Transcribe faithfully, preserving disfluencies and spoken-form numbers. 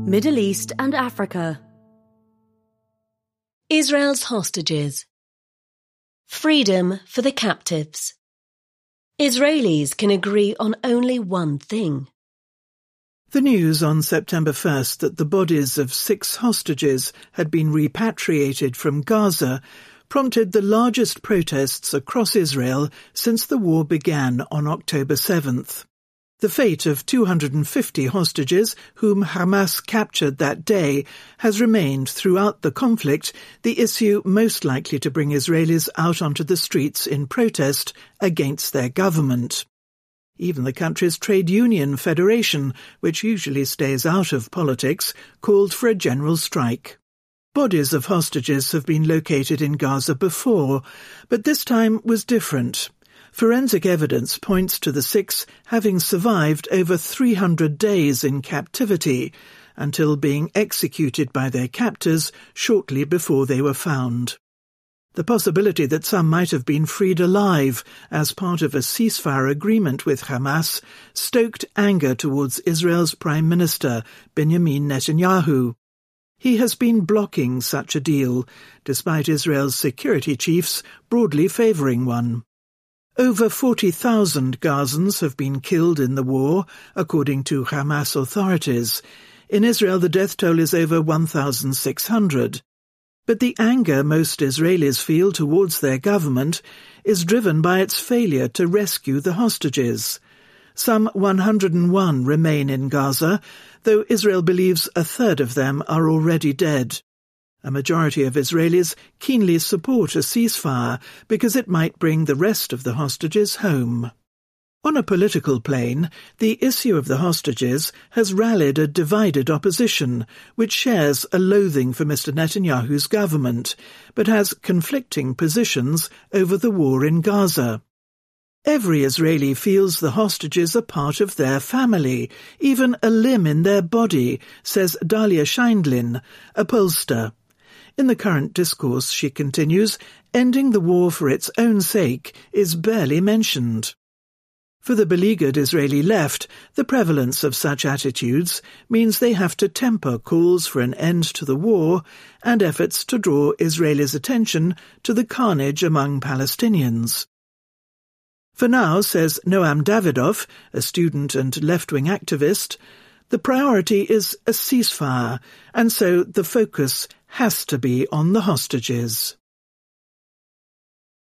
Middle East and Africa. Israel's hostages. Freedom for the captives. Israelis can agree on only one thing. The news on September first that the bodies of six hostages had been repatriated from Gaza prompted the largest protests across Israel since the war began on October seventh. The fate of two hundred fifty hostages whom Hamas captured that day has remained throughout the conflict the issue most likely to bring Israelis out onto the streets in protest against their government. Even the country's trade union federation, which usually stays out of politics, called for a general strike. Bodies of hostages have been located in Gaza before, but this time was different. Forensic evidence points to the six having survived over three hundred days in captivity, until being executed by their captors shortly before they were found. The possibility that some might have been freed alive as part of a ceasefire agreement with Hamas stoked anger towards Israel's Prime Minister, Benjamin Netanyahu. He has been blocking such a deal, despite Israel's security chiefs broadly favouring one. Over forty thousand Gazans have been killed in the war, according to Hamas authorities. In Israel, the death toll is over one thousand six hundred. But the anger most Israelis feel towards their government is driven by its failure to rescue the hostages. Some one hundred one remain in Gaza, though Israel believes a third of them are already dead. A majority of Israelis keenly support a ceasefire because it might bring the rest of the hostages home. On a political plane, the issue of the hostages has rallied a divided opposition, which shares a loathing for Mister Netanyahu's government, but has conflicting positions over the war in Gaza. Every Israeli feels the hostages are part of their family, even a limb in their body, says Dalia Scheindlin, a pollster. In the current discourse, she continues, ending the war for its own sake is barely mentioned. For the beleaguered Israeli left, the prevalence of such attitudes means they have to temper calls for an end to the war and efforts to draw Israelis' attention to the carnage among Palestinians. For now, says Noam Davidoff, a student and left-wing activist, the priority is a ceasefire, and so the focus has to be on the hostages.